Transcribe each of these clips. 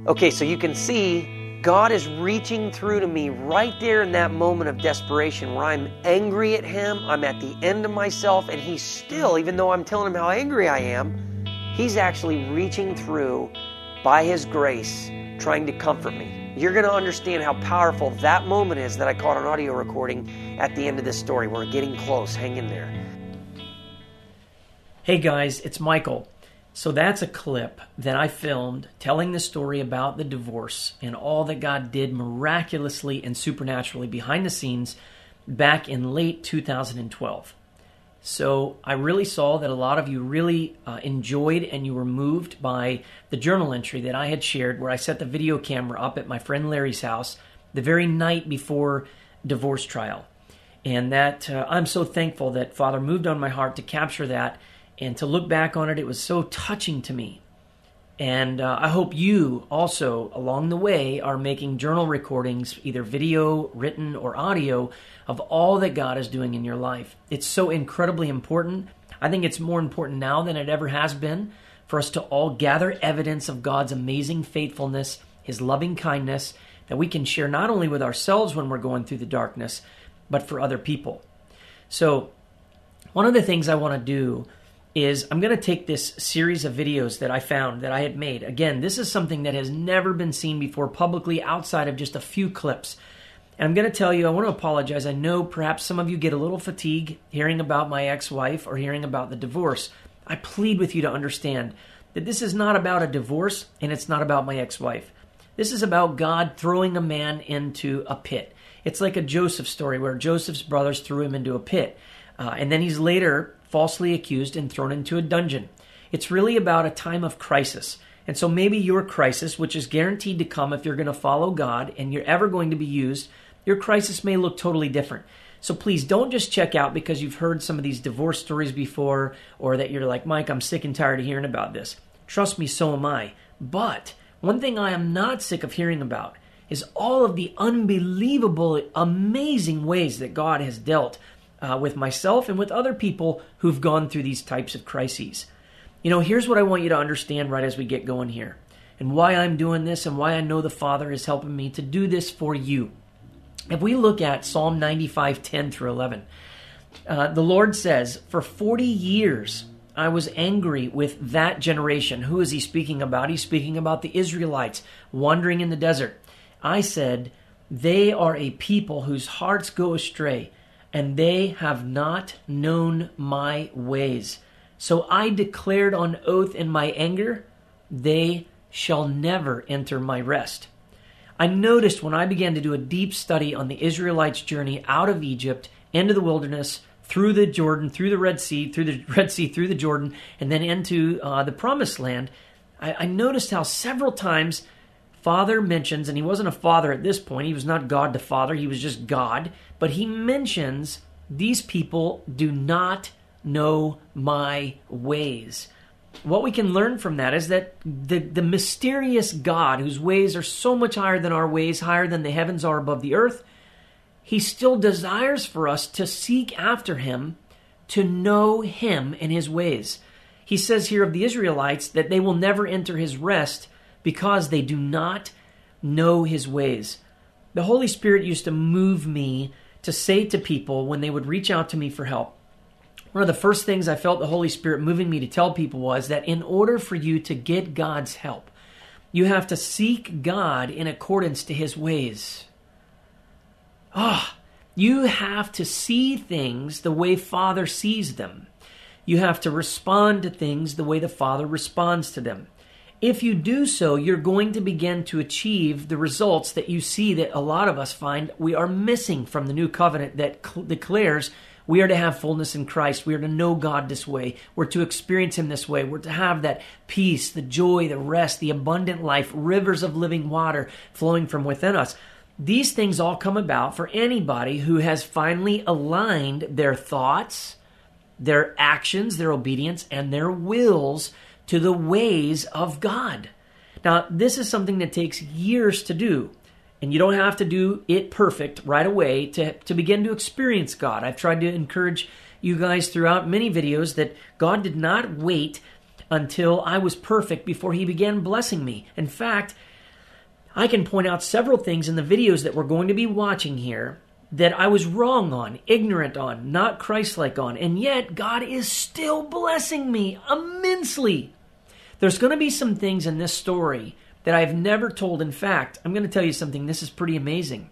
Okay, so you can see God is reaching through to me right there in that moment of desperation where I'm angry at Him, I'm at the end of myself, and He's still, even though I'm telling Him how angry I am, He's actually reaching through by His grace, trying to comfort me. You're going to understand how powerful that moment is that I caught an audio recording at the end of this story. We're getting close. Hang in there. Hey guys, it's Michael. So that's a clip that I filmed telling the story about the divorce and all that God did miraculously and supernaturally behind the scenes back in late 2012. So I really saw that a lot of you really enjoyed and you were moved by the journal entry that I had shared where I set the video camera up at my friend Larry's house the very night before divorce trial. And that I'm so thankful that Father moved on my heart to capture that. And to look back on it, it was so touching to me. And I hope you also, along the way, are making journal recordings, either video, written, or audio, of all that God is doing in your life. It's so incredibly important. I think it's more important now than it ever has been for us to all gather evidence of God's amazing faithfulness, His loving kindness, that we can share not only with ourselves when we're going through the darkness, but for other people. So one of the things I want to do is I'm going to take this series of videos that I found that I had made. Again, this is something that has never been seen before publicly outside of just a few clips. And I'm going to tell you, I want to apologize. I know perhaps some of you get a little fatigue hearing about my ex-wife or hearing about the divorce. I plead with you to understand that this is not about a divorce and it's not about my ex-wife. This is about God throwing a man into a pit. It's like a Joseph story where Joseph's brothers threw him into a pit. And then he's later falsely accused and thrown into a dungeon. It's really about a time of crisis. And so maybe your crisis, which is guaranteed to come if you're going to follow God and you're ever going to be used, your crisis may look totally different. So please don't just check out because you've heard some of these divorce stories before or that you're like, Mike, I'm sick and tired of hearing about this. Trust me, so am I. But one thing I am not sick of hearing about is all of the unbelievable, amazing ways that God has dealt with myself and with other people who've gone through these types of crises. You know, here's what I want you to understand right as we get going here, and why I'm doing this and why I know the Father is helping me to do this for you. If we look at Psalm 95:10 through 11, the Lord says, "For 40 years I was angry with that generation." Who is He speaking about? He's speaking about the Israelites wandering in the desert. I said, "They are a people whose hearts go astray, and they have not known my ways. So I declared on oath in my anger, they shall never enter my rest." I noticed when I began to do a deep study on the Israelites' journey out of Egypt, into the wilderness, through the Jordan, through the Red Sea, through the Jordan, and then into the Promised Land, I noticed how several times Father mentions, and he wasn't a father at this point, he was not God the Father, he was just God, but he mentions these people do not know my ways. What we can learn from that is that the mysterious God, whose ways are so much higher than our ways, higher than the heavens are above the earth, He still desires for us to seek after Him, to know Him and His ways. He says here of the Israelites that they will never enter His rest because they do not know His ways. The Holy Spirit used to move me to say to people when they would reach out to me for help, one of the first things I felt the Holy Spirit moving me to tell people was that in order for you to get God's help, you have to seek God in accordance to His ways. You have to see things the way Father sees them. You have to respond to things the way the Father responds to them. If you do so, you're going to begin to achieve the results that you see that a lot of us find we are missing from the new covenant that declares we are to have fullness in Christ. We are to know God this way. We're to experience Him this way. We're to have that peace, the joy, the rest, the abundant life, rivers of living water flowing from within us. These things all come about for anybody who has finally aligned their thoughts, their actions, their obedience, and their wills to the ways of God. Now, this is something that takes years to do, and you don't have to do it perfect right away to begin to experience God. I've tried to encourage you guys throughout many videos that God did not wait until I was perfect before He began blessing me. In fact, I can point out several things in the videos that we're going to be watching here that I was wrong on, ignorant on, not Christ-like on, and yet God is still blessing me immensely. There's going to be some things in this story that I've never told. In fact, I'm going to tell you something. This is pretty amazing.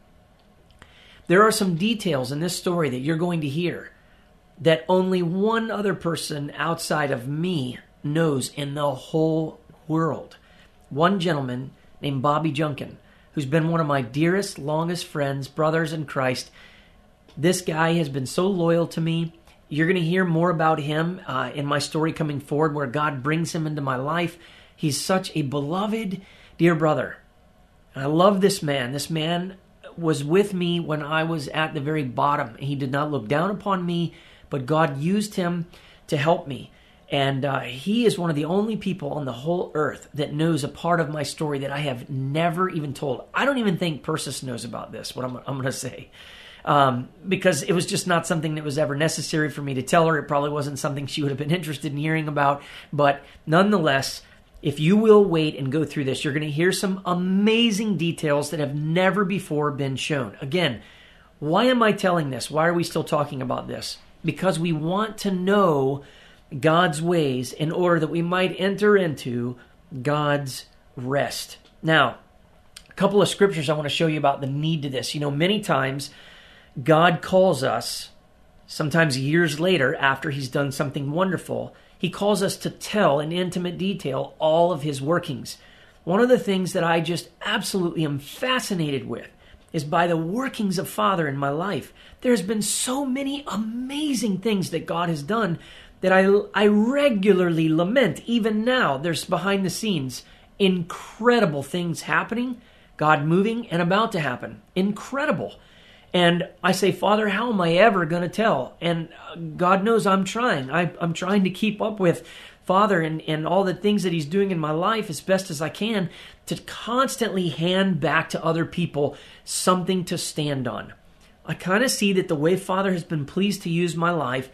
There are some details in this story that you're going to hear that only one other person outside of me knows in the whole world. One gentleman named Bobby Junkin, who's been one of my dearest, longest friends, brothers in Christ. This guy has been so loyal to me. You're going to hear more about him in my story coming forward, where God brings him into my life. He's such a beloved, dear brother. And I love this man. This man was with me when I was at the very bottom. He did not look down upon me, but God used him to help me. And he is one of the only people on the whole earth that knows a part of my story that I have never even told. I don't even think Persis knows about this, what I'm going to say. Because it was just not something that was ever necessary for me to tell her. It probably wasn't something she would have been interested in hearing about. But nonetheless, if you will wait and go through this, you're going to hear some amazing details that have never before been shown. Again, why am I telling this? Why are we still talking about this? Because we want to know God's ways in order that we might enter into God's rest. Now, a couple of scriptures I want to show you about the need to this. You know, many times God calls us, sometimes years later after he's done something wonderful, he calls us to tell in intimate detail all of his workings. One of the things that I just absolutely am fascinated with is by the workings of Father in my life. There's been so many amazing things that God has done that I regularly lament. Even now, there's behind the scenes incredible things happening, God moving and about to happen. Incredible. And I say, Father, how am I ever going to tell? And God knows I'm trying. I'm trying to keep up with Father and all the things that he's doing in my life as best as I can to constantly hand back to other people something to stand on. I kind of see that the way Father has been pleased to use my life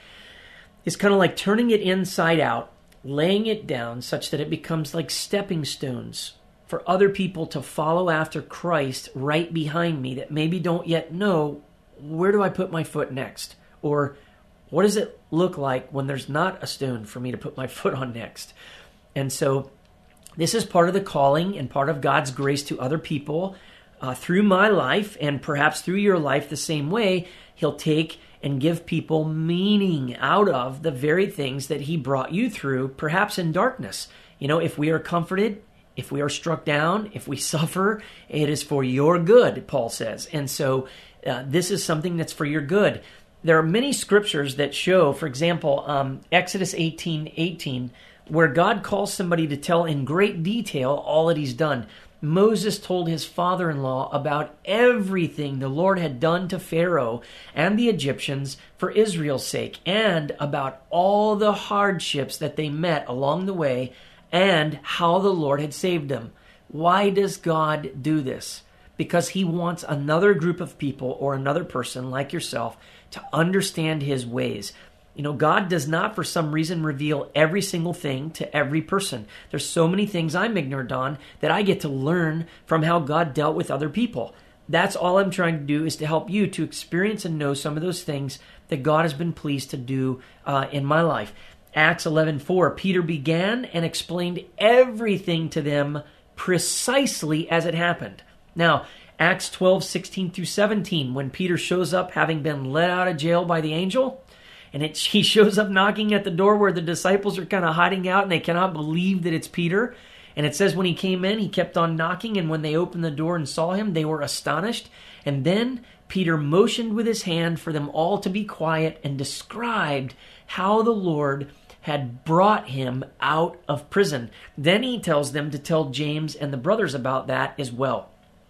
is kind of like turning it inside out, laying it down such that it becomes like stepping stones for other people to follow after Christ right behind me that maybe don't yet know, where do I put my foot next? Or what does it look like when there's not a stone for me to put my foot on next? And so this is part of the calling and part of God's grace to other people through my life, and perhaps through your life the same way. He'll take and give people meaning out of the very things that he brought you through, perhaps in darkness. You know, if we are comforted, if we are struck down, if we suffer, it is for your good, Paul says. And so this is something that's for your good. There are many scriptures that show, for example, Exodus 18:18, where God calls somebody to tell in great detail all that he's done. Moses told his father-in-law about everything the Lord had done to Pharaoh and the Egyptians for Israel's sake, and about all the hardships that they met along the way and how the Lord had saved them. Why does God do this? Because he wants another group of people or another person like yourself to understand his ways. You know, God does not for some reason reveal every single thing to every person. There's so many things I'm ignorant on that I get to learn from how God dealt with other people. That's all I'm trying to do, is to help you to experience and know some of those things that God has been pleased to do in my life. Acts 11:4, Peter began and explained everything to them precisely as it happened. Now, Acts 12:16 through 17, when Peter shows up having been let out of jail by the angel, and he shows up knocking at the door where the disciples are kind of hiding out and they cannot believe that it's Peter. And it says when he came in, he kept on knocking, and when they opened the door and saw him, they were astonished. And then Peter motioned with his hand for them all to be quiet and described how the Lord had brought him out of prison. Then he tells them to tell James and the brothers about that as well.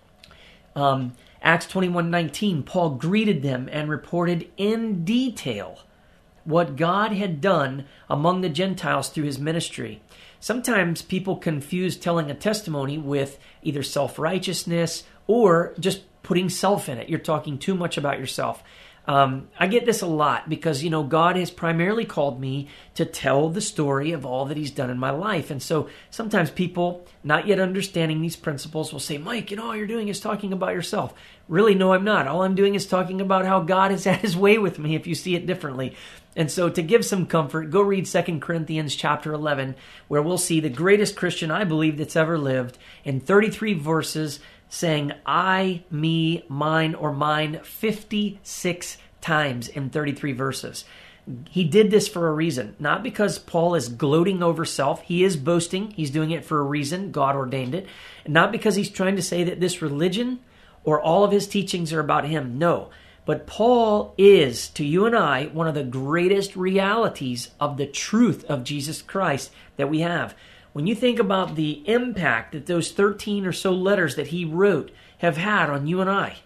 Acts 21:19, Paul greeted them and reported in detail what God had done among the Gentiles through his ministry. Sometimes people confuse telling a testimony with either self-righteousness or just putting self in it. You're talking too much about yourself. I get this a lot because, God has primarily called me to tell the story of all that he's done in my life. And so sometimes people, not yet understanding these principles, will say, Mike, all you're doing is talking about yourself. Really, no, I'm not. All I'm doing is talking about how God has had his way with me if you see it differently. And so to give some comfort, go read 2 Corinthians chapter 11, where we'll see the greatest Christian I believe that's ever lived in 33 verses saying I, me, mine, or mine 56 times in 33 verses. He did this for a reason, not because Paul is gloating over self. He is boasting. He's doing it for a reason. God ordained it. And not because he's trying to say that this religion or all of his teachings are about him. No. But Paul is, to you and I, one of the greatest realities of the truth of Jesus Christ that we have. When you think about the impact that those 13 or so letters that he wrote have had on you and I,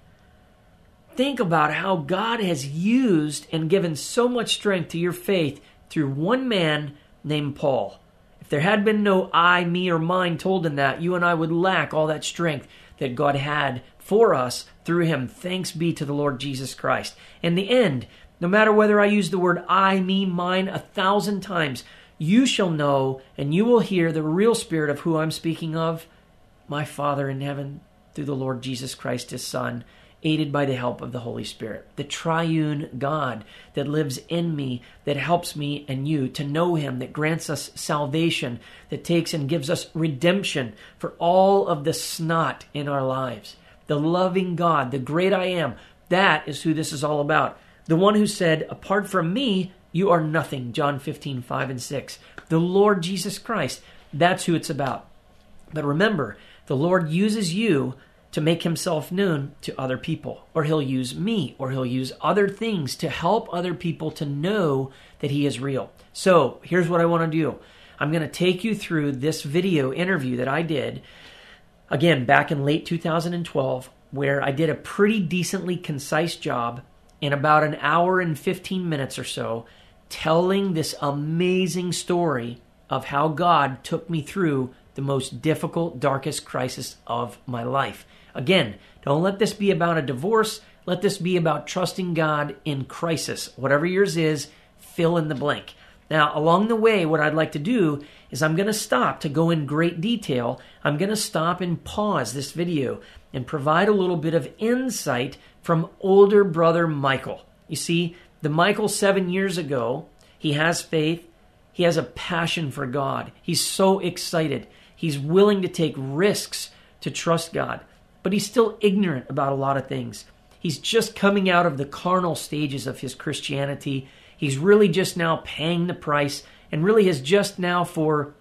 think about how God has used and given so much strength to your faith through one man named Paul. If there had been no I, me, or mine told in that, you and I would lack all that strength that God had for us through him. Thanks be to the Lord Jesus Christ. In the end, no matter whether I use the word I, me, mine 1,000 times, you shall know and you will hear the real spirit of who I'm speaking of, my Father in heaven, through the Lord Jesus Christ, his Son, aided by the help of the Holy Spirit. The triune God that lives in me, that helps me and you to know him, that grants us salvation, that takes and gives us redemption for all of the snot in our lives. The loving God, the great I am, that is who this is all about. The one who said, apart from me, you are nothing, John 15, 5 and 6. The Lord Jesus Christ, that's who it's about. But remember, the Lord uses you to make himself known to other people, or he'll use me, or he'll use other things to help other people to know that he is real. So here's what I want to do. I'm going to take you through this video interview that I did, again, back in late 2012, where I did a pretty decently concise job in about an hour and 15 minutes or so, telling this amazing story of how God took me through the most difficult, darkest crisis of my life. Again, don't let this be about a divorce. Let this be about trusting God in crisis. Whatever yours is, fill in the blank. Now, along the way, what I'd like to do is I'm going to stop to go in great detail. I'm going to stop and pause this video and provide a little bit of insight from older brother Michael. You see, the Michael 7 years ago, he has faith. He has a passion for God. He's so excited. He's willing to take risks to trust God. But he's still ignorant about a lot of things. He's just coming out of the carnal stages of his Christianity. He's really just now paying the price and really has just now for,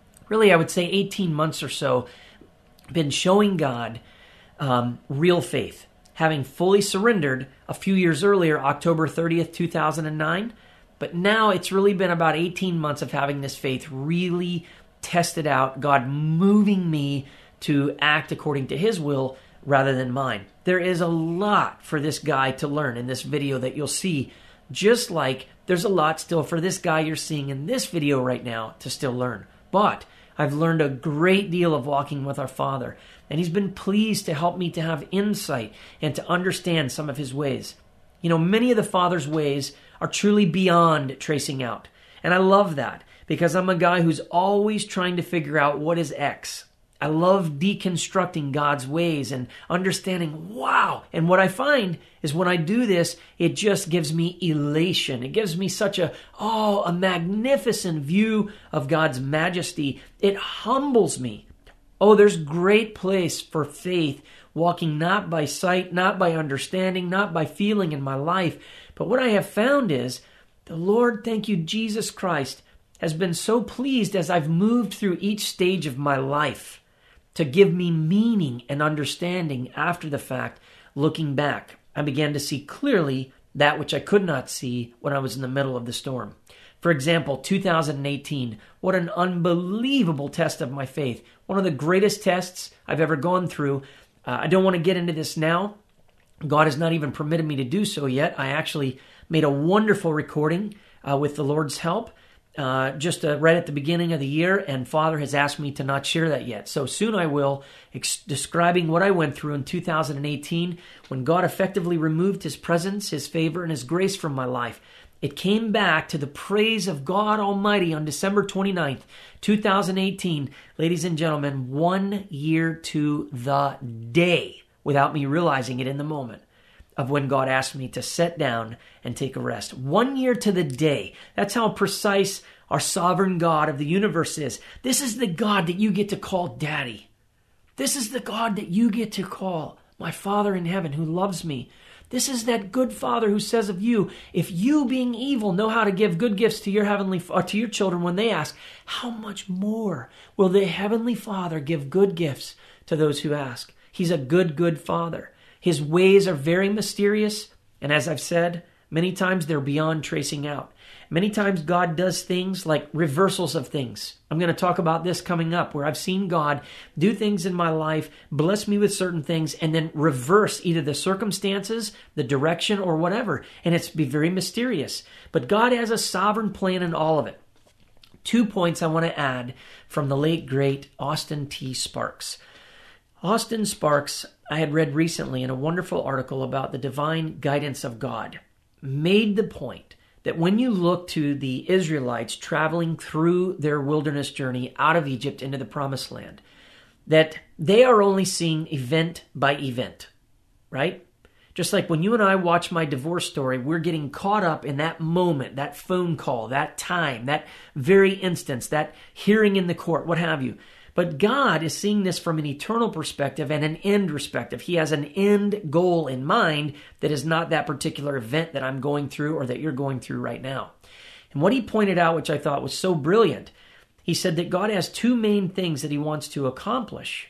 I would say 18 months or so, been showing God real faith, having fully surrendered a few years earlier, October 30th, 2009. But now it's really been about 18 months of having this faith really tested out, God moving me to act according to his will rather than mine. There is a lot for this guy to learn in this video that you'll see, just like there's a lot still for this guy you're seeing in this video right now to still learn. But I've learned a great deal of walking with our Father, and he's been pleased to help me to have insight and to understand some of his ways. Many of the Father's ways are truly beyond tracing out. And I love that because I'm a guy who's always trying to figure out what is X. I love deconstructing God's ways and understanding, wow. And what I find is when I do this, it just gives me elation. It gives me such a magnificent view of God's majesty. It humbles me. Oh, there's great place for faith, walking not by sight, not by understanding, not by feeling in my life. But what I have found is the Lord, thank you, Jesus Christ, has been so pleased as I've moved through each stage of my life to give me meaning and understanding after the fact, looking back. I began to see clearly that which I could not see when I was in the middle of the storm. For example, 2018, what an unbelievable test of my faith. One of the greatest tests I've ever gone through. I don't want to get into this now. God has not even permitted me to do so yet. I actually made a wonderful recording with the Lord's help. just right at the beginning of the year, and Father has asked me to not share that yet. So soon I will, describing what I went through in 2018 when God effectively removed His presence, His favor, and His grace from my life. It came back to the praise of God Almighty on December 29th, 2018. Ladies and gentlemen, 1 year to the day, without me realizing it in the moment, of when God asked me to sit down and take a rest. 1 year to the day. That's how precise our sovereign God of the universe is. This is the God that you get to call Daddy. This is the God that you get to call my Father in heaven who loves me. This is that good Father who says of you, if you being evil know how to give good gifts to your to your children when they ask, how much more will the Heavenly Father give good gifts to those who ask? He's a good, good Father. His ways are very mysterious, and as I've said, many times they're beyond tracing out. Many times God does things like reversals of things. I'm going to talk about this coming up, where I've seen God do things in my life, bless me with certain things, and then reverse either the circumstances, the direction, or whatever. And it's be very mysterious. But God has a sovereign plan in all of it. 2 points I want to add from the late, great Austin T. Sparks. Austin Sparks, I had read recently in a wonderful article about the divine guidance of God, made the point that when you look to the Israelites traveling through their wilderness journey out of Egypt into the Promised Land, that they are only seeing event by event, right? Just like when you and I watch my divorce story, we're getting caught up in that moment, that phone call, that time, that very instance, that hearing in the court, what have you. But God is seeing this from an eternal perspective and an end perspective. He has an end goal in mind that is not that particular event that I'm going through or that you're going through right now. And what he pointed out, which I thought was so brilliant, he said that God has two main things that He wants to accomplish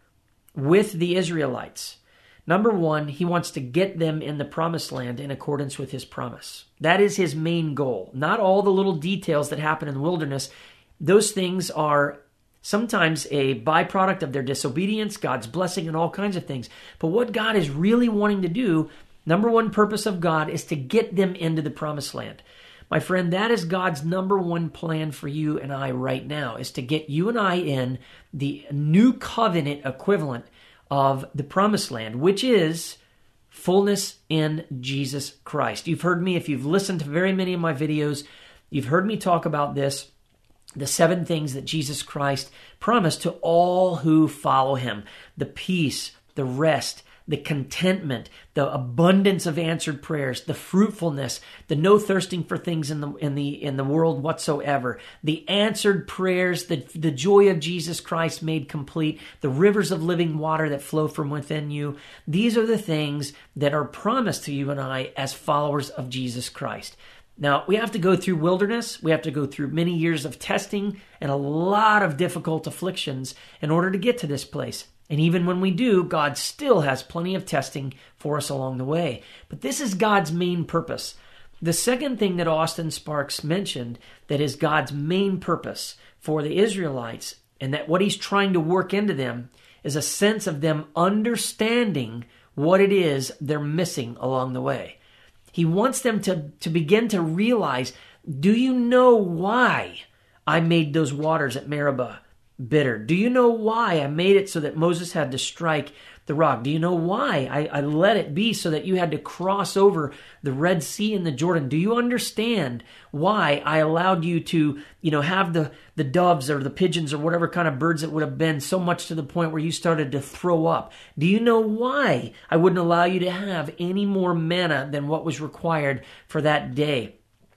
with the Israelites. Number one, He wants to get them in the Promised Land in accordance with His promise. That is His main goal. Not all the little details that happen in the wilderness. Those things are sometimes a byproduct of their disobedience, God's blessing, and all kinds of things. But what God is really wanting to do, number one purpose of God, is to get them into the Promised Land. My friend, that is God's number one plan for you and I right now, is to get you and I in the new covenant equivalent of the Promised Land, which is fullness in Jesus Christ. You've heard me, if you've listened to very many of my videos, you've heard me talk about this. The 7 things that Jesus Christ promised to all who follow Him. The peace, the rest, the contentment, the abundance of answered prayers, the fruitfulness, the no thirsting for things in the world whatsoever, the answered prayers, the joy of Jesus Christ made complete, the rivers of living water that flow from within you. These are the things that are promised to you and I as followers of Jesus Christ. Now, we have to go through wilderness. We have to go through many years of testing and a lot of difficult afflictions in order to get to this place. And even when we do, God still has plenty of testing for us along the way. But this is God's main purpose. The second thing that Austin Sparks mentioned that is God's main purpose for the Israelites, and that what He's trying to work into them, is a sense of them understanding what it is they're missing along the way. He wants them to begin to realize, do you know why I made those waters at Meribah bitter? Do you know why I made it so that Moses had to strike the rock? Do you know why I let it be so that you had to cross over the Red Sea and the Jordan? Do you understand why I allowed you to, have the doves or the pigeons or whatever kind of birds it would have been, so much to the point where you started to throw up? Do you know why I wouldn't allow you to have any more manna than what was required for that day?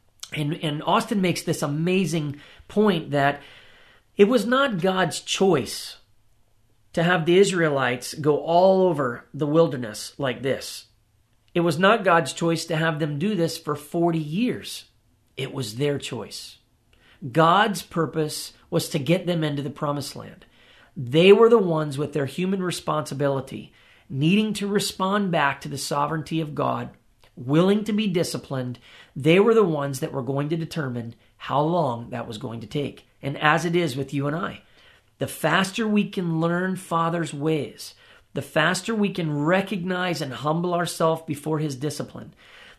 And Austin makes this amazing point that it was not God's choice to have the Israelites go all over the wilderness like this. It was not God's choice to have them do this for 40 years. It was their choice. God's purpose was to get them into the Promised Land. They were the ones with their human responsibility, needing to respond back to the sovereignty of God, willing to be disciplined. They were the ones that were going to determine how long that was going to take. And as it is with you and I, the faster we can learn Father's ways, the faster we can recognize and humble ourselves before His discipline,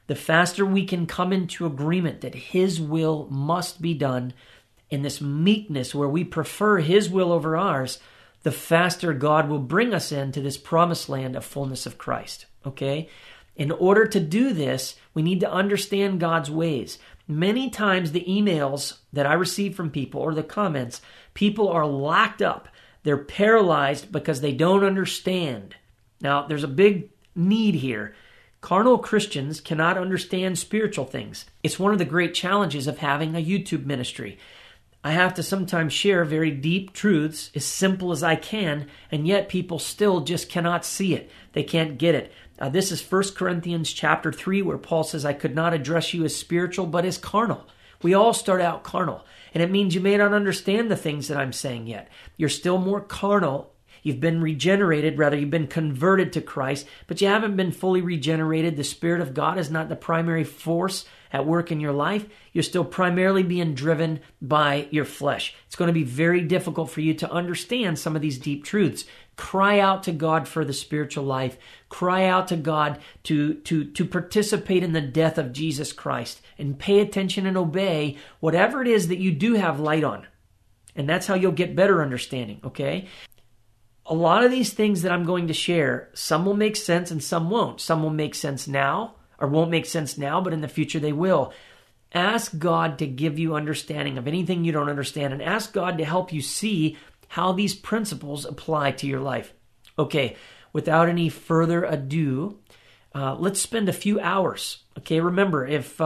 the faster we can come into agreement that His will must be done in this meekness where we prefer His will over ours, the faster God will bring us into this promised land of fullness of Christ. Okay? In order to do this, we need to understand God's ways. Many times the emails that I receive from people or the comments, people are locked up. They're paralyzed because they don't understand. Now, there's a big need here. Carnal Christians cannot understand spiritual things. It's one of the great challenges of having a YouTube ministry. I have to sometimes share very deep truths as simple as I can, and yet people still just cannot see it. They can't get it. This is 1 Corinthians chapter 3, where Paul says, I could not address you as spiritual, but as carnal. We all start out carnal, and it means you may not understand the things that I'm saying yet. You're still more carnal. You've been regenerated, rather you've been converted to Christ, but you haven't been fully regenerated. The Spirit of God is not the primary force at work in your life. You're still primarily being driven by your flesh. It's going to be very difficult for you to understand some of these deep truths. Cry out to God for the spiritual life. Cry out to God to participate in the death of Jesus Christ, and pay attention and obey whatever it is that you do have light on. And that's how you'll get better understanding, okay? A lot of these things that I'm going to share, some will make sense and some won't. Some will make sense now or won't make sense now, but in the future they will. Ask God to give you understanding of anything you don't understand, and ask God to help you see how these principles apply to your life. Okay, without any further ado, let's spend a few hours. Okay, remember, if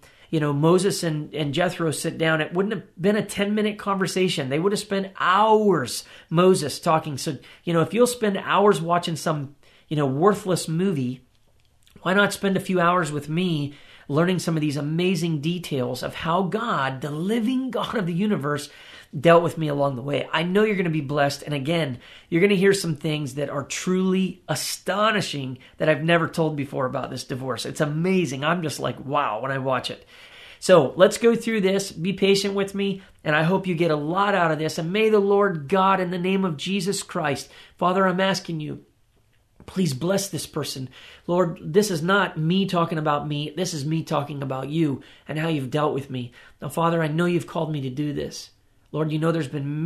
Moses and Jethro sit down, it wouldn't have been a 10-minute conversation. They would have spent hours, Moses, talking. So, if you'll spend hours watching some, worthless movie, why not spend a few hours with me learning some of these amazing details of how God, the living God of the universe, dealt with me along the way. I know you're going to be blessed. And again, you're going to hear some things that are truly astonishing that I've never told before about this divorce. It's amazing. I'm just like, wow, when I watch it. So let's go through this. Be patient with me, and I hope you get a lot out of this. And may the Lord God, in the name of Jesus Christ, Father, I'm asking you, please bless this person. Lord, this is not me talking about me. This is me talking about you and how you've dealt with me. Now, Father, I know you've called me to do this. Lord, there's been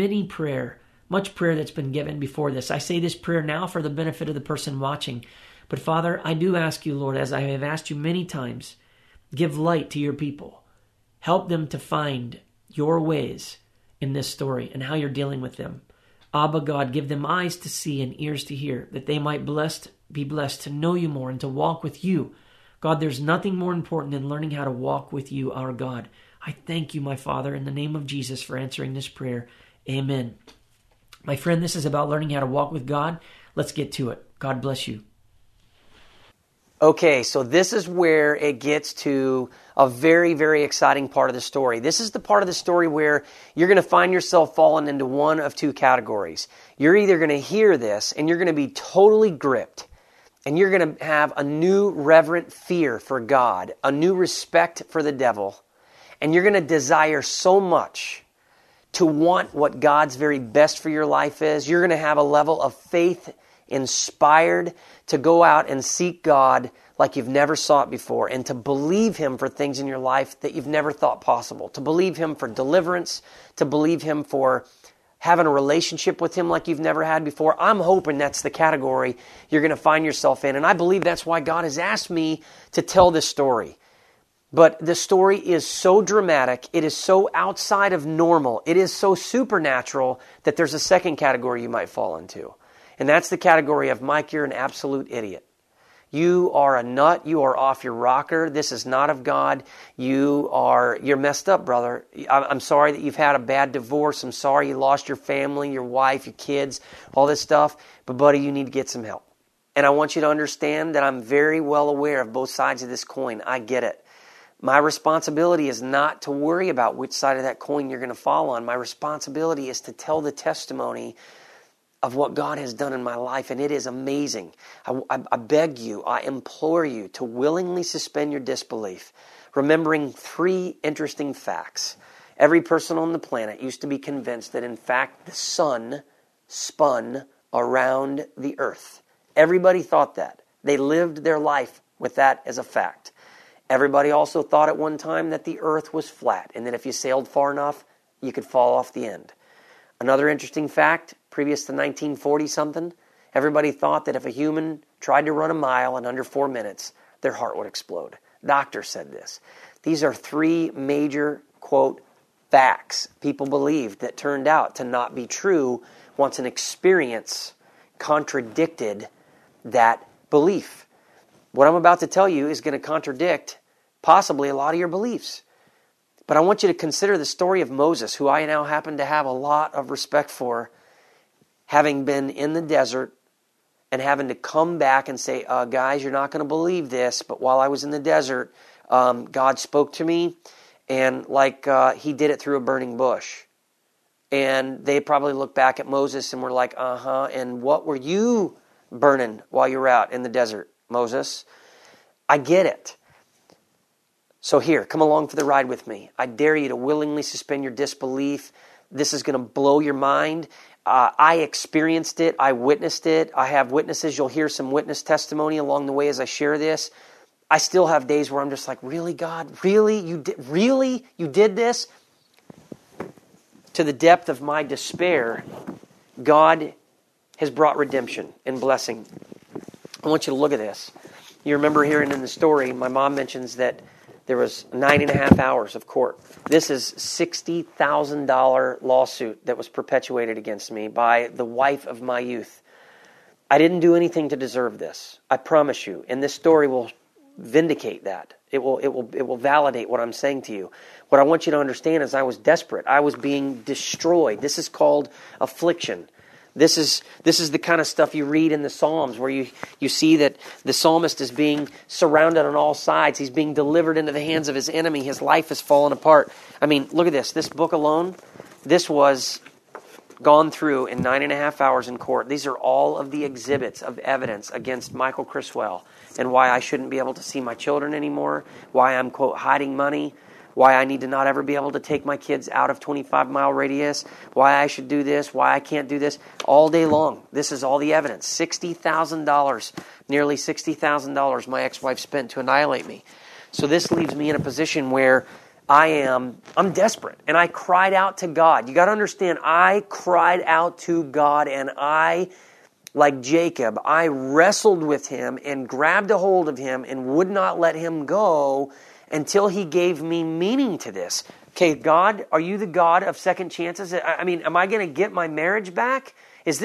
much prayer that's been given before this. I say this prayer now for the benefit of the person watching. But Father, I do ask you, Lord, as I have asked you many times, give light to your people. Help them to find your ways in this story and how you're dealing with them. Abba, God, give them eyes to see and ears to hear, that they might be blessed to know you more and to walk with you. God, there's nothing more important than learning how to walk with you, our God. I thank you, my Father, in the name of Jesus, for answering this prayer. Amen. My friend, this is about learning how to walk with God. Let's get to it. God bless you. Okay, so this is where it gets to a very, very exciting part of the story. This is the part of the story where you're going to find yourself falling into one of two categories. You're either going to hear this and you're going to be totally gripped, and you're going to have a new reverent fear for God, a new respect for the devil, and you're going to desire so much to want what God's very best for your life is. You're going to have a level of faith inspired to go out and seek God like you've never sought before, and to believe Him for things in your life that you've never thought possible, to believe Him for deliverance, to believe Him for having a relationship with Him like you've never had before. I'm hoping that's the category you're going to find yourself in, and I believe that's why God has asked me to tell this story. But the story is so dramatic, it is so outside of normal, it is so supernatural that there's a second category you might fall into. And that's the category of, Mike, you're an absolute idiot. You are a nut. You are off your rocker. This is not of God. You're messed up, brother. I'm sorry that you've had a bad divorce. I'm sorry you lost your family, your wife, your kids, all this stuff. But buddy, you need to get some help. And I want you to understand that I'm very well aware of both sides of this coin. I get it. My responsibility is not to worry about which side of that coin you're going to fall on. My responsibility is to tell the testimony of what God has done in my life, and it is amazing. I beg you, I implore you to willingly suspend your disbelief, remembering three interesting facts. Every person on the planet used to be convinced that, in fact, the sun spun around the earth. Everybody thought that. They lived their life with that as a fact. Everybody also thought at one time that the earth was flat and that if you sailed far enough, you could fall off the end. Another interesting fact, previous to 1940-something, everybody thought that if a human tried to run a mile in under 4 minutes, their heart would explode. Doctors said this. These are three major, quote, facts people believed that turned out to not be true once an experience contradicted that belief. What I'm about to tell you is going to contradict possibly a lot of your beliefs. But I want you to consider the story of Moses, who I now happen to have a lot of respect for, having been in the desert and having to come back and say, guys, you're not going to believe this, but while I was in the desert, God spoke to me, and he did it through a burning bush. And they probably look back at Moses and were like, and what were you burning while you were out in the desert, Moses? I get it. So here, come along for the ride with me. I dare you to willingly suspend your disbelief. This is going to blow your mind. I experienced it. I witnessed it. I have witnesses. You'll hear some witness testimony along the way as I share this. I still have days where I'm just like, really, God? Really? You did this? To the depth of my despair, God has brought redemption and blessing. I want you to look at this. You remember hearing in the story, my mom mentions that there was 9.5 hours of court. This is $60,000 lawsuit that was perpetuated against me by the wife of my youth. I didn't do anything to deserve this. I promise you. And this story will vindicate that. It will validate what I'm saying to you. What I want you to understand is I was desperate. I was being destroyed. This is called affliction. This is the kind of stuff you read in the Psalms where you see that the psalmist is being surrounded on all sides. He's being delivered into the hands of his enemy. His life has fallen apart. I mean, look at this. This book alone, this was gone through in 9.5 hours in court. These are all of the exhibits of evidence against Michael Criswell and why I shouldn't be able to see my children anymore, why I'm, quote, hiding money, why I need to not ever be able to take my kids out of 25-mile radius, why I should do this, why I can't do this, all day long. This is all the evidence. $60,000, nearly $60,000 my ex-wife spent to annihilate me. So this leaves me in a position where I'm desperate, and I cried out to God. You got to understand, I cried out to God, and like Jacob, I wrestled with him and grabbed a hold of him and would not let him go until he gave me meaning to this. Okay, God, are you the God of second chances? I mean, am I going to get my marriage back?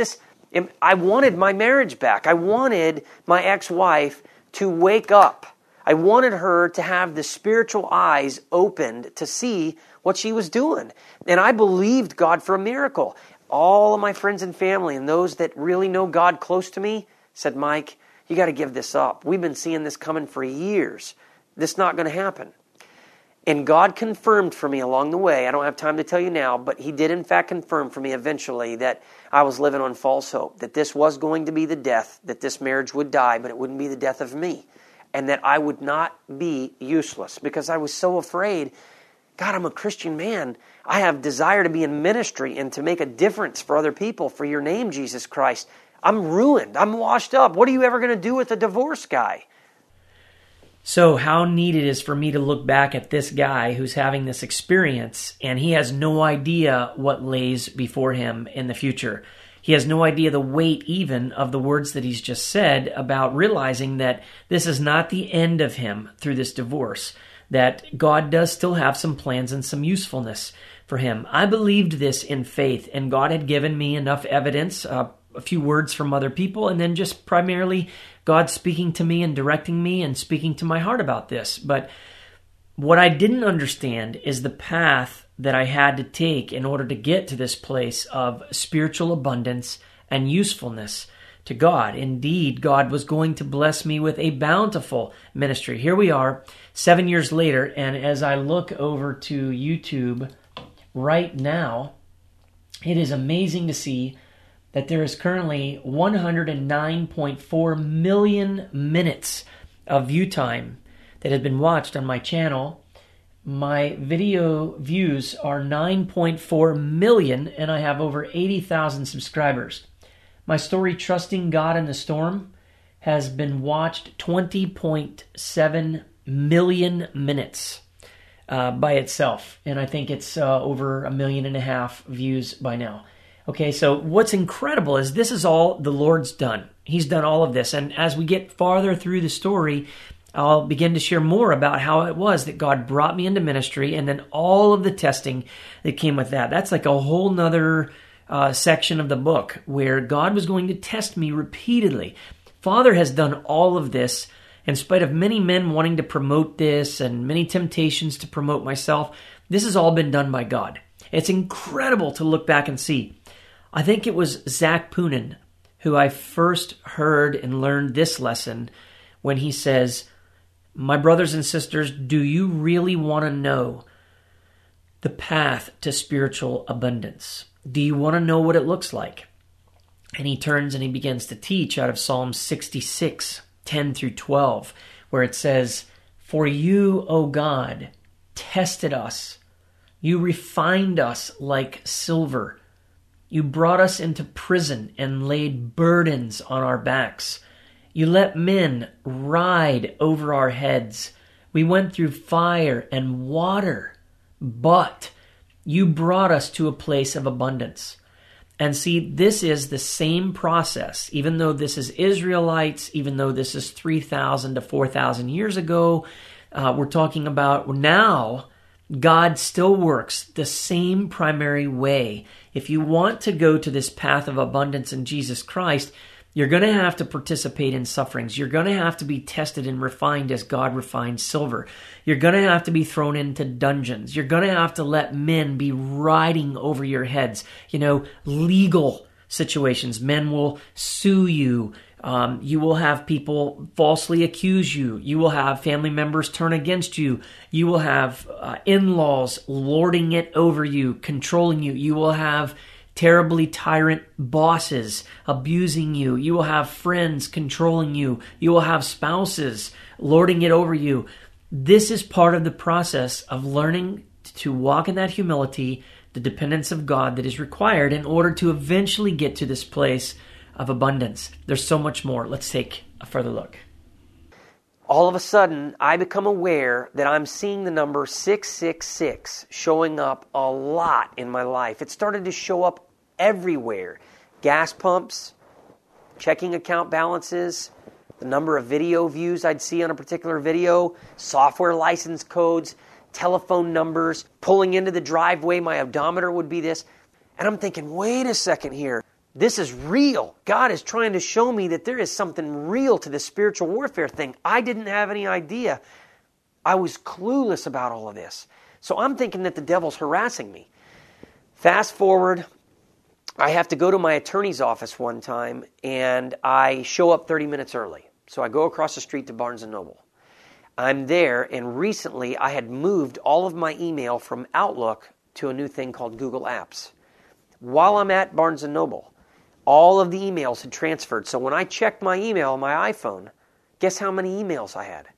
I wanted my marriage back. I wanted my ex-wife to wake up. I wanted her to have the spiritual eyes opened to see what she was doing. And I believed God for a miracle. All of my friends and family and those that really know God close to me said, Mike, you got to give this up. We've been seeing this coming for years. This is not going to happen. And God confirmed for me along the way, I don't have time to tell you now, but He did in fact confirm for me eventually that I was living on false hope, that this was going to be the death, that this marriage would die, but it wouldn't be the death of me, and that I would not be useless because I was so afraid. God, I'm a Christian man. I have desire to be in ministry and to make a difference for other people for your name, Jesus Christ. I'm ruined. I'm washed up. What are you ever going to do with a divorce guy? So how neat it is for me to look back at this guy who's having this experience and he has no idea what lays before him in the future. He has no idea the weight even of the words that he's just said about realizing that this is not the end of him through this divorce, that God does still have some plans and some usefulness for him. I believed this in faith, and God had given me enough evidence, a few words from other people, and then just primarily God speaking to me and directing me and speaking to my heart about this. But what I didn't understand is the path that I had to take in order to get to this place of spiritual abundance and usefulness to God. Indeed, God was going to bless me with a bountiful ministry. Here we are, 7 years later, and as I look over to YouTube right now, it is amazing to see that there is currently 109.4 million minutes of view time that have been watched on my channel. My video views are 9.4 million, and I have over 80,000 subscribers. My story, Trusting God in the Storm, has been watched 20.7 million minutes by itself. And I think it's over 1.5 million views by now. Okay, so what's incredible is this is all the Lord's done. He's done all of this. And as we get farther through the story, I'll begin to share more about how it was that God brought me into ministry and then all of the testing that came with that. That's like a whole nother section of the book where God was going to test me repeatedly. Father has done all of this in spite of many men wanting to promote this and many temptations to promote myself. This has all been done by God. It's incredible to look back and see. I think it was Zach Poonen who I first heard and learned this lesson when he says, "My brothers and sisters, do you really want to know the path to spiritual abundance? Do you want to know what it looks like?" And he turns and he begins to teach out of Psalm 66, 10 through 12, where it says, "For you, O God, tested us. You refined us like silver. You brought us into prison and laid burdens on our backs. You let men ride over our heads. We went through fire and water, but you brought us to a place of abundance." And see, this is the same process, even though this is Israelites, even though this is 3,000 to 4,000 years ago, we're talking about now, God still works the same primary way. If you want to go to this path of abundance in Jesus Christ, you're going to have to participate in sufferings. You're going to have to be tested and refined as God refines silver. You're going to have to be thrown into dungeons. You're going to have to let men be riding over your heads. Legal situations. Men will sue you. You will have people falsely accuse you. You will have family members turn against you. You will have in-laws lording it over you, controlling you. You will have terribly tyrant bosses abusing you. You will have friends controlling you. You will have spouses lording it over you. This is part of the process of learning to walk in that humility, the dependence of God that is required in order to eventually get to this place of abundance. There's so much more. Let's take a further look. All of a sudden, I become aware that I'm seeing the number 666 showing up a lot in my life. It started to show up everywhere. Gas pumps, checking account balances, the number of video views I'd see on a particular video, software license codes, telephone numbers, pulling into the driveway, my odometer would be this. And I'm thinking, wait a second here. This is real. God is trying to show me that there is something real to this spiritual warfare thing. I didn't have any idea. I was clueless about all of this. So I'm thinking that the devil's harassing me. Fast forward, I have to go to my attorney's office one time, and I show up 30 minutes early. So I go across the street to Barnes & Noble. I'm there, and recently I had moved all of my email from Outlook to a new thing called Google Apps. While I'm at Barnes & Noble, all of the emails had transferred. So when I checked my email on my iPhone, guess how many emails I had?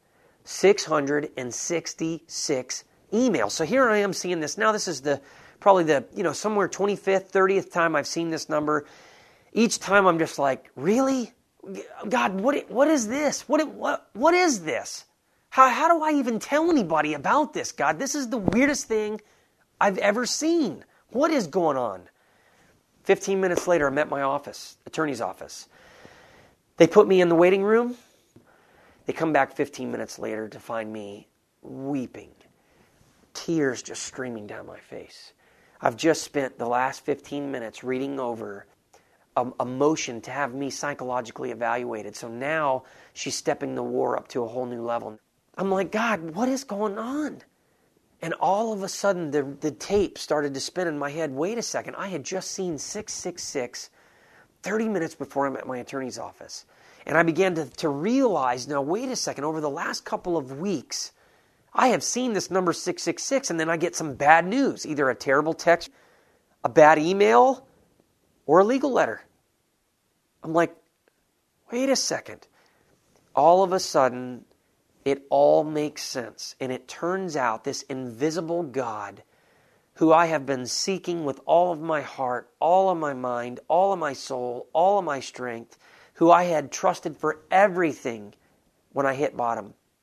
666 emails. So here I am seeing this. Now this is probably somewhere 25th, 30th time I've seen this number. Each time I'm just like, really? God, what is this? What is this? How do I even tell anybody about this, God? This is the weirdest thing I've ever seen. What is going on? 15 minutes later, I'm at my office, attorney's office. They put me in the waiting room. They come back 15 minutes later to find me weeping, tears just streaming down my face. I've just spent the last 15 minutes reading over a motion to have me psychologically evaluated. So now she's stepping the war up to a whole new level. I'm like, God, what is going on? And all of a sudden, the tape started to spin in my head. Wait a second, I had just seen 666 30 minutes before I'm at my attorney's office. And I began to realize, now wait a second, over the last couple of weeks, I have seen this number 666, and then I get some bad news, either a terrible text, a bad email, or a legal letter. I'm like, wait a second. All of a sudden, it all makes sense. And it turns out this invisible God, who I have been seeking with all of my heart, all of my mind, all of my soul, all of my strength, who I had trusted for everything when I hit bottom,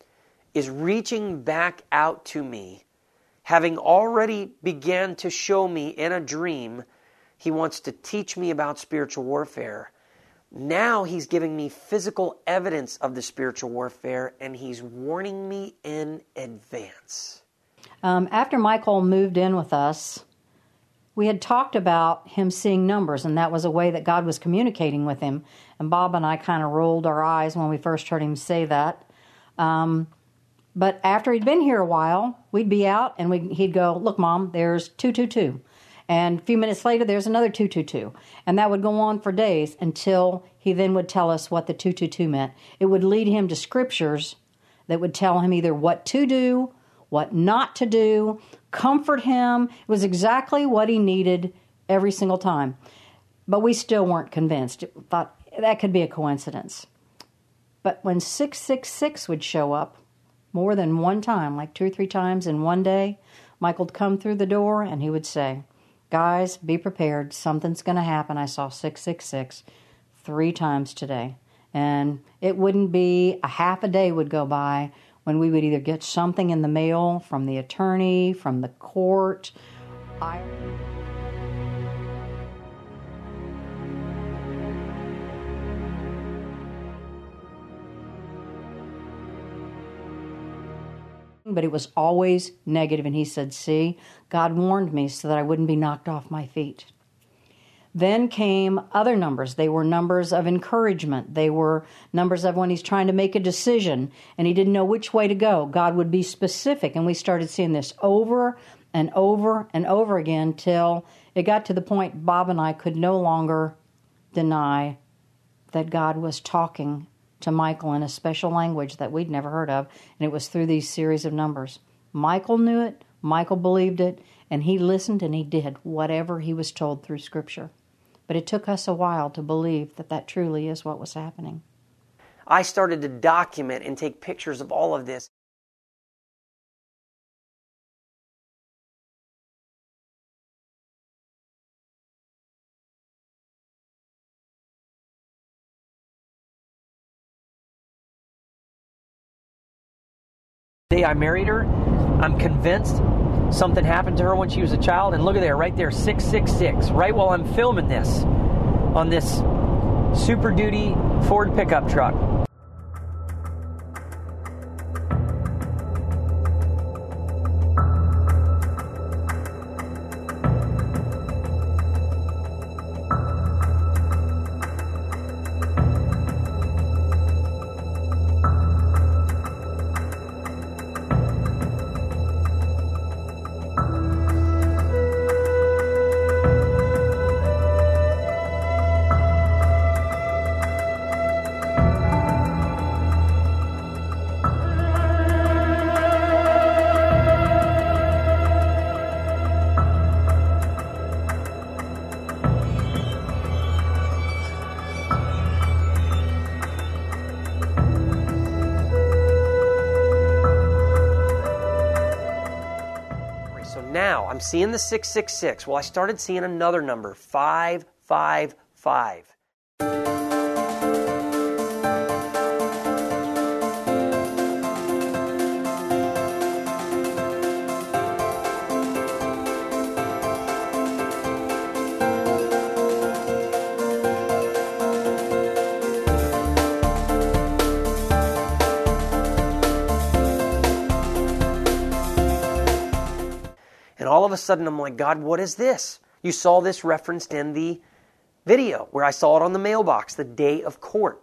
is reaching back out to me. Having already began to show me in a dream, he wants to teach me about spiritual warfare. Now he's giving me physical evidence of the spiritual warfare, and he's warning me in advance. After Michael moved in with us, we had talked about him seeing numbers, and that was a way that God was communicating with him. And Bob and I kind of rolled our eyes when we first heard him say that. But after he'd been here a while, we'd be out, and he'd go, "Look, Mom, there's 222. And a few minutes later, there's another 222. And that would go on for days until he then would tell us what the 222 meant. It would lead him to scriptures that would tell him either what to do, what not to do, comfort him. It was exactly what he needed every single time. But we still weren't convinced. Thought that could be a coincidence. But when 666 would show up more than one time, like 2 or 3 times in one day, Michael would come through the door and he would say, "Guys, be prepared. Something's going to happen. I saw 666 3 times today." And it wouldn't be a half a day would go by when we would either get something in the mail from the attorney, from the court. But it was always negative, and he said, "See, God warned me so that I wouldn't be knocked off my feet." Then came other numbers. They were numbers of encouragement. They were numbers of when he's trying to make a decision and he didn't know which way to go. God would be specific, and we started seeing this over and over and over again till it got to the point Bob and I could no longer deny that God was talking to Michael in a special language that we'd never heard of, and it was through these series of numbers. Michael knew it, Michael believed it, and he listened and he did whatever he was told through Scripture. But it took us a while to believe that that truly is what was happening. I started to document and take pictures of all of this. The day I married her, I'm convinced something happened to her when she was a child. And look at there, right there, 666, right while I'm filming this on this Super Duty Ford pickup truck. Now, I'm seeing the 666. Well, I started seeing another number, 555. And all of a sudden, I'm like, God, what is this? You saw this referenced in the video where I saw it on the mailbox, the day of court.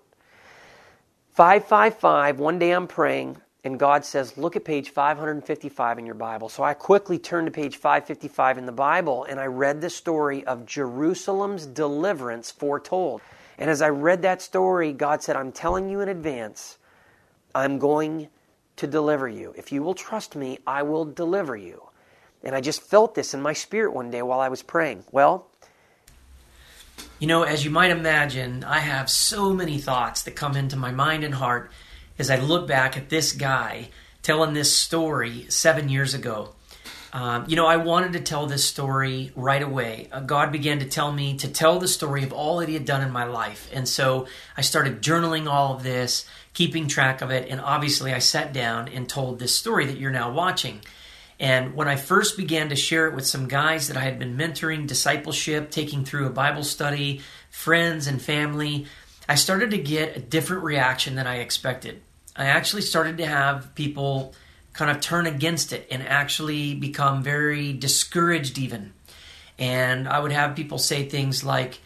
555, one day I'm praying, and God says, look at page 555 in your Bible. So I quickly turned to page 555 in the Bible, and I read the story of Jerusalem's deliverance foretold. And as I read that story, God said, I'm telling you in advance, I'm going to deliver you. If you will trust me, I will deliver you. And I just felt this in my spirit one day while I was praying. Well, you know, as you might imagine, I have so many thoughts that come into my mind and heart as I look back at this guy telling this story 7 years ago. I wanted to tell this story right away. God began to tell me to tell the story of all that he had done in my life. And so I started journaling all of this, keeping track of it. And obviously I sat down and told this story that you're now watching. And when I first began to share it with some guys that I had been mentoring, discipleship, taking through a Bible study, friends and family, I started to get a different reaction than I expected. I actually started to have people kind of turn against it and actually become very discouraged even. And I would have people say things like,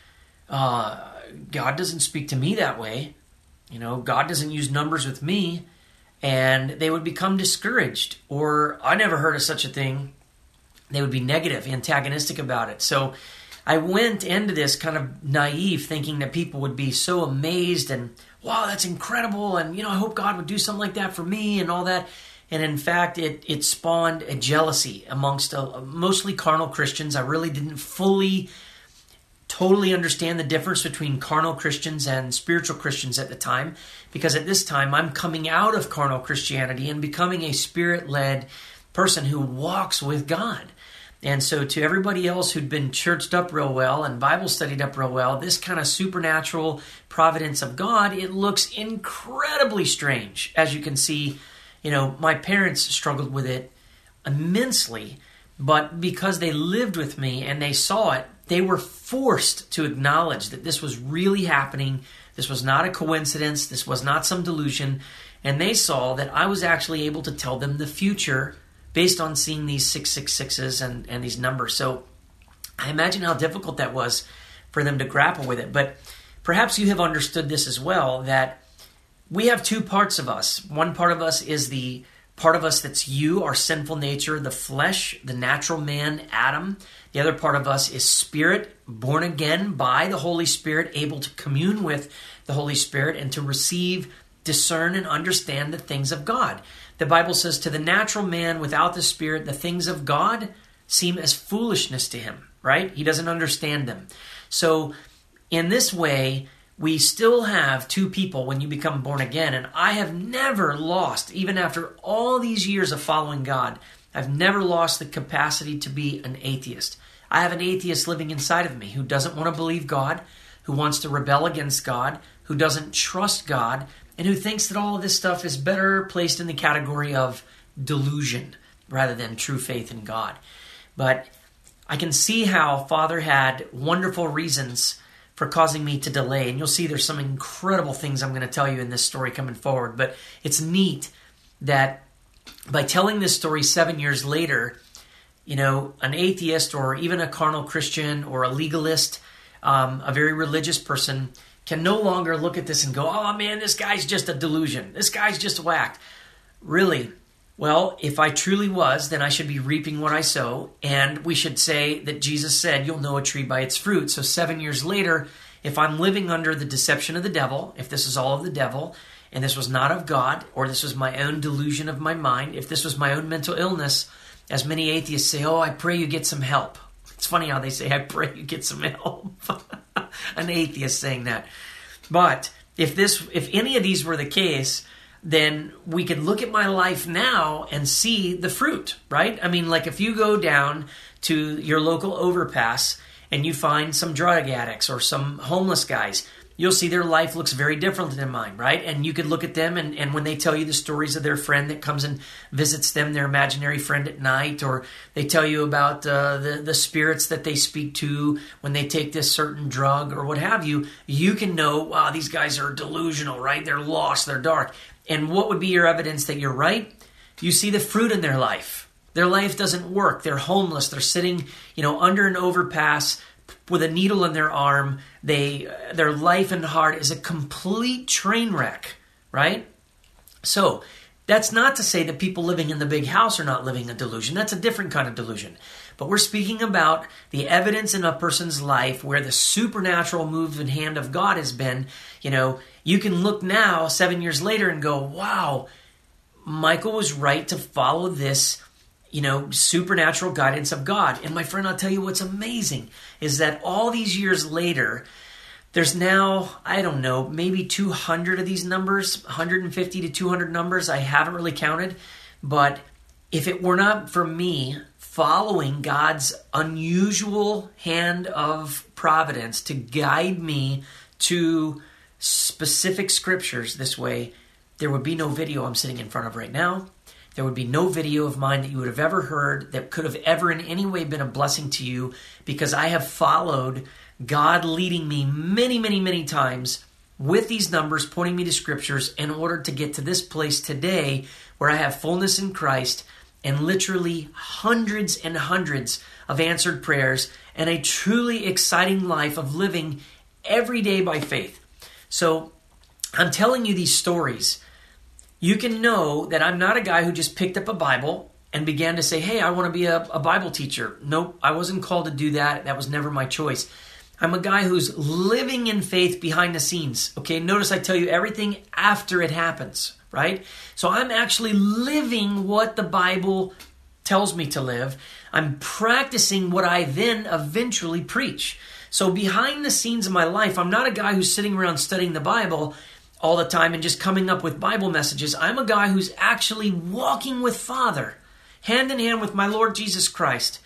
God doesn't speak to me that way. God doesn't use numbers with me. And they would become discouraged, or I never heard of such a thing. They would be negative, antagonistic about it. So I went into this kind of naive, thinking that people would be so amazed and, wow, that's incredible. And, I hope God would do something like that for me and all that. And in fact, it spawned a jealousy amongst mostly carnal Christians. I really didn't totally understand the difference between carnal Christians and spiritual Christians at the time, because at this time I'm coming out of carnal Christianity and becoming a spirit-led person who walks with God. And so to everybody else who'd been churched up real well and Bible studied up real well, this kind of supernatural providence of God, it looks incredibly strange. As you can see, my parents struggled with it immensely, but because they lived with me and they saw it, they were forced to acknowledge that this was really happening. This was not a coincidence. This was not some delusion. And they saw that I was actually able to tell them the future based on seeing these 666s and these numbers. So I imagine how difficult that was for them to grapple with it. But perhaps you have understood this as well, that we have two parts of us. One part of us is the part of us that's you, our sinful nature, the flesh, the natural man, Adam. The other part of us is spirit, born again by the Holy Spirit, able to commune with the Holy Spirit and to receive, discern, and understand the things of God. The Bible says, to the natural man without the Spirit, the things of God seem as foolishness to him, right? He doesn't understand them. So in this way, we still have two people when you become born again. And I have never lost, even after all these years of following God, I've never lost the capacity to be an atheist. I have an atheist living inside of me who doesn't want to believe God, who wants to rebel against God, who doesn't trust God, and who thinks that all of this stuff is better placed in the category of delusion rather than true faith in God. But I can see how Father had wonderful reasons for causing me to delay. And you'll see there's some incredible things I'm going to tell you in this story coming forward. But it's neat that by telling this story 7 years later, an atheist or even a carnal Christian or a legalist, a very religious person can no longer look at this and go, oh man, this guy's just a delusion. This guy's just whacked. Really? Well, if I truly was, then I should be reaping what I sow. And we should say that Jesus said, you'll know a tree by its fruit. So 7 years later, if I'm living under the deception of the devil, if this is all of the devil, and this was not of God, or this was my own delusion of my mind, if this was my own mental illness, as many atheists say, oh, I pray you get some help. It's funny how they say, I pray you get some help. An atheist saying that. But if any of these were the case, then we could look at my life now and see the fruit, right? I mean, like if you go down to your local overpass and you find some drug addicts or some homeless guys, you'll see their life looks very different than mine, right? And you could look at them and when they tell you the stories of their friend that comes and visits them, their imaginary friend at night, or they tell you about the spirits that they speak to when they take this certain drug or what have you, you can know, wow, these guys are delusional, right? They're lost, they're dark. And what would be your evidence that you're right? You see the fruit in their life. Their life doesn't work. They're homeless. They're sitting, under an overpass with a needle in their arm. Their life and heart is a complete train wreck, right? So that's not to say that people living in the big house are not living a delusion. That's a different kind of delusion. But we're speaking about the evidence in a person's life where the supernatural move and hand of God has been. You can look now 7 years later and go, wow, Michael was right to follow this, supernatural guidance of God. And my friend, I'll tell you what's amazing is that all these years later, there's now, I don't know, maybe 200 of these numbers, 150 to 200 numbers. I haven't really counted. But if it were not for me following God's unusual hand of providence to guide me to specific scriptures this way, there would be no video I'm sitting in front of right now. There would be no video of mine that you would have ever heard that could have ever in any way been a blessing to you, because I have followed God leading me many, many, many times with these numbers, pointing me to scriptures in order to get to this place today where I have fullness in Christ and literally hundreds and hundreds of answered prayers and a truly exciting life of living every day by faith. So I'm telling you these stories. You can know that I'm not a guy who just picked up a Bible and began to say, hey, I want to be a Bible teacher. Nope, I wasn't called to do that. That was never my choice. I'm a guy who's living in faith behind the scenes. Okay, notice I tell you everything after it happens, right? So I'm actually living what the Bible tells me to live. I'm practicing what I then eventually preach. So behind the scenes of my life, I'm not a guy who's sitting around studying the Bible all the time and just coming up with Bible messages. I'm a guy who's actually walking with Father, hand in hand with my Lord Jesus Christ.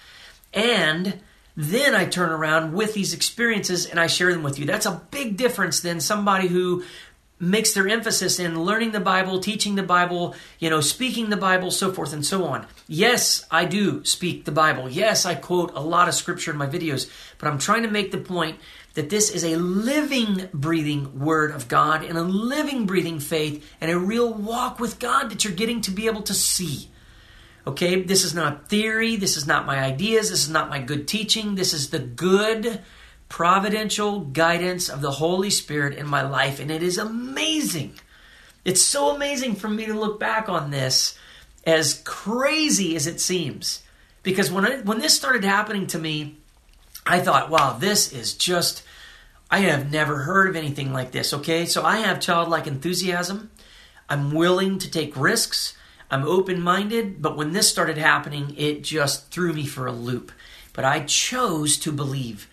And then I turn around with these experiences and I share them with you. That's a big difference than somebody who makes their emphasis in learning the Bible, teaching the Bible, speaking the Bible, so forth and so on. Yes, I do speak the Bible. Yes, I quote a lot of scripture in my videos, but I'm trying to make the point that this is a living, breathing Word of God and a living, breathing faith and a real walk with God that you're getting to be able to see. Okay, this is not theory. This is not my ideas. This is not my good teaching. This is the good, providential guidance of the Holy Spirit in my life, and it is amazing. It's so amazing for me to look back on this, as crazy as it seems. Because when this started happening to me, I thought, wow, this is just, I have never heard of anything like this, okay? So I have childlike enthusiasm. I'm willing to take risks. I'm open-minded, but when this started happening, it just threw me for a loop. But I chose to believe.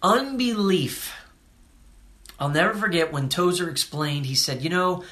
Unbelief. I'll never forget when Tozer explained, he said,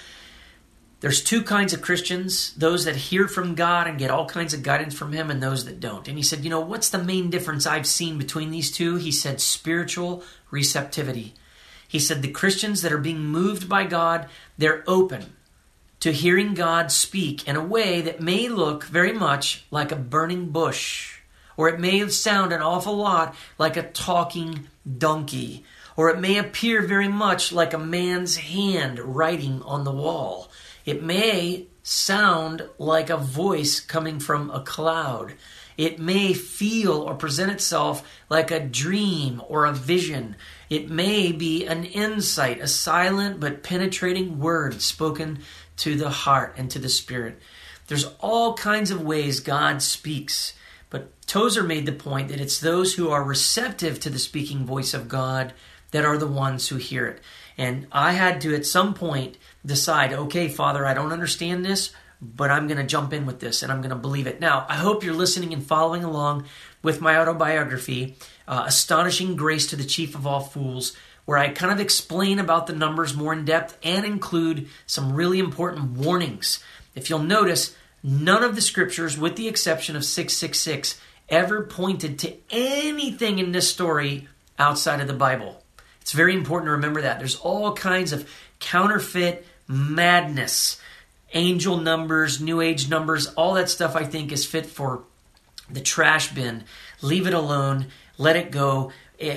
there's two kinds of Christians, those that hear from God and get all kinds of guidance from Him and those that don't. And he said, what's the main difference I've seen between these two? He said, spiritual receptivity. He said, the Christians that are being moved by God, they're open to hearing God speak in a way that may look very much like a burning bush, or it may sound an awful lot like a talking donkey, or it may appear very much like a man's hand writing on the wall. It may sound like a voice coming from a cloud. It may feel or present itself like a dream or a vision. It may be an insight, a silent but penetrating word spoken to the heart and to the spirit. There's all kinds of ways God speaks. But Tozer made the point that it's those who are receptive to the speaking voice of God that are the ones who hear it. And I had to, at some point, decide, okay, Father, I don't understand this, but I'm going to jump in with this and I'm going to believe it. Now, I hope you're listening and following along with my autobiography, Astonishing Grace to the Chief of All Fools, where I kind of explain about the numbers more in depth and include some really important warnings. If you'll notice, none of the scriptures, with the exception of 666, ever pointed to anything in this story outside of the Bible. It's very important to remember that. There's all kinds of counterfeit madness, angel numbers, New Age numbers, all that stuff I think is fit for the trash bin. Leave it alone. Let it go.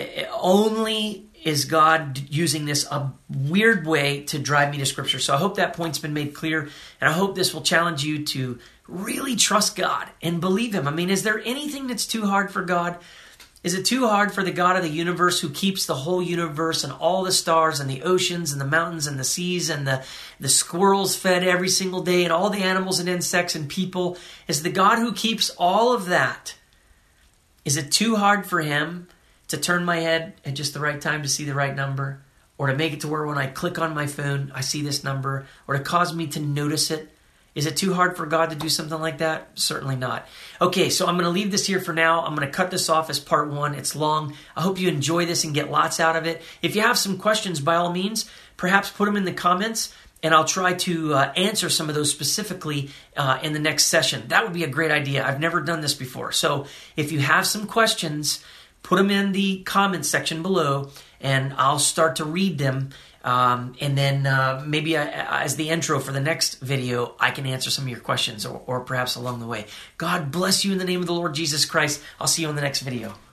Only is God using this a weird way to drive me to Scripture. So I hope that point's been made clear, and I hope this will challenge you to really trust God and believe Him. I mean, is there anything that's too hard for God? Is it too hard for the God of the universe who keeps the whole universe and all the stars and the oceans and the mountains and the seas and the squirrels fed every single day and all the animals and insects and people? Is the God who keeps all of that, is it too hard for Him to turn my head at just the right time to see the right number, or to make it to where when I click on my phone, I see this number, or to cause me to notice it? Is it too hard for God to do something like that? Certainly not. Okay, so I'm going to leave this here for now. I'm going to cut this off as part 1. It's long. I hope you enjoy this and get lots out of it. If you have some questions, by all means, perhaps put them in the comments, and I'll try to answer some of those specifically in the next session. That would be a great idea. I've never done this before. So if you have some questions, put them in the comments section below, and I'll start to read them. And then maybe as the intro for the next video, I can answer some of your questions or perhaps along the way. God bless you in the name of the Lord Jesus Christ. I'll see you in the next video.